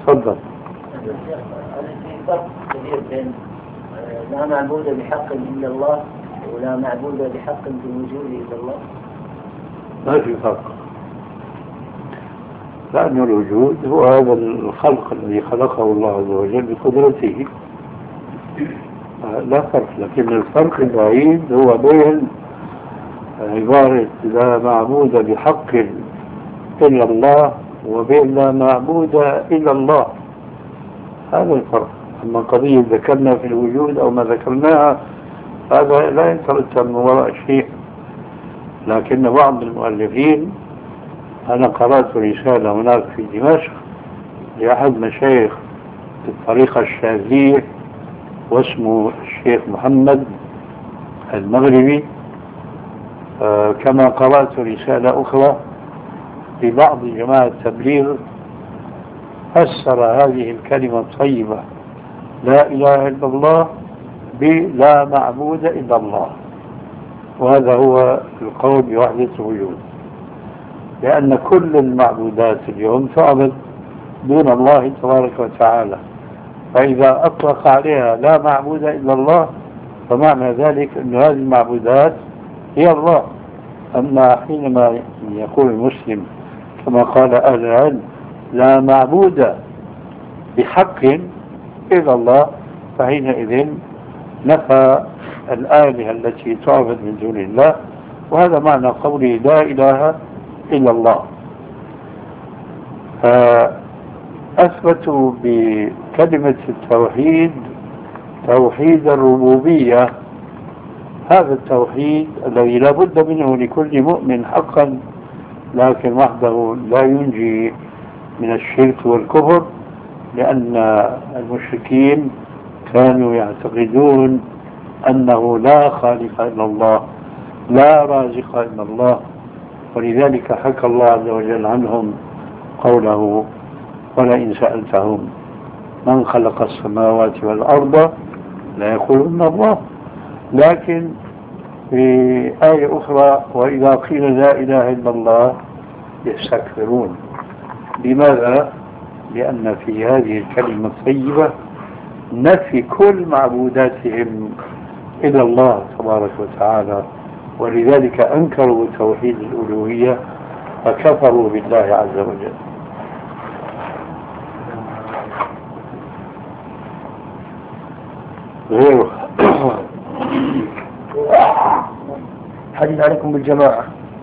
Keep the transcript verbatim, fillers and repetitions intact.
تفضل. في فرق كبير بين لا معبود بحق إلا الله ولا معبود بحق في الوجود إلا الله. ما في فرق، لأن الوجود هو هذا الخلق الذي خلقه الله عز وجل بقدرته، لا فرق. لكن الفرق الوحيد هو بين عبارة لا معبود بحق إلا الله وبين لا معبود إلا الله، هذا الفرق. أما قضية ذكرنا في الوجود أو ما ذكرناها هذا لا يترتب من وراء شيء. لكن بعض المؤلفين، أنا قرأت رسالة هناك في دمشق لأحد مشايخ الطريقة الشاذلية واسمه الشيخ محمد المغربي، آه كما قرأت رسالة أخرى لبعض جماعة التبليغ فسر هذه الكلمة الطيبة لا إله إلا الله بلا معبود إلا الله، وهذا هو القول بوحدة الوجود، لأن كل المعبودات اليوم تعبد دون الله تبارك وتعالى، فإذا أطلق عليها لا معبود إلا الله فمعنى ذلك أن هذه المعبودات هي الله. أما حينما يقول المسلم كما قال أهل العلم لا معبود بحق إلا الله، فحينئذ نفى الآلهة التي تعبد من دون الله، وهذا معنى قوله لا إله إلا الله. فأثبتوا بكلمة التوحيد توحيد الربوبية، هذا التوحيد الذي لا بد منه لكل مؤمن حقا، لكن وحده لا ينجي من الشرك والكفر، لأن المشركين كانوا يعتقدون أنه لا خالق إلا الله لا رازق إلا الله، ولذلك حكى الله عز وجل عنهم قوله ولئن سألتهم من خلق السماوات والأرض لا يقولون الله. لكن في آية أخرى وإذا قيل لا إله إلا الله يستكبرون. لماذا؟ لأن في هذه الكلمة الطيبة نفي كل معبوداتهم إلى الله تبارك وتعالى، ولذلك أنكروا توحيد الألوهية فكفروا بالله عز وجل. غيره حديث عليكم بالجماعة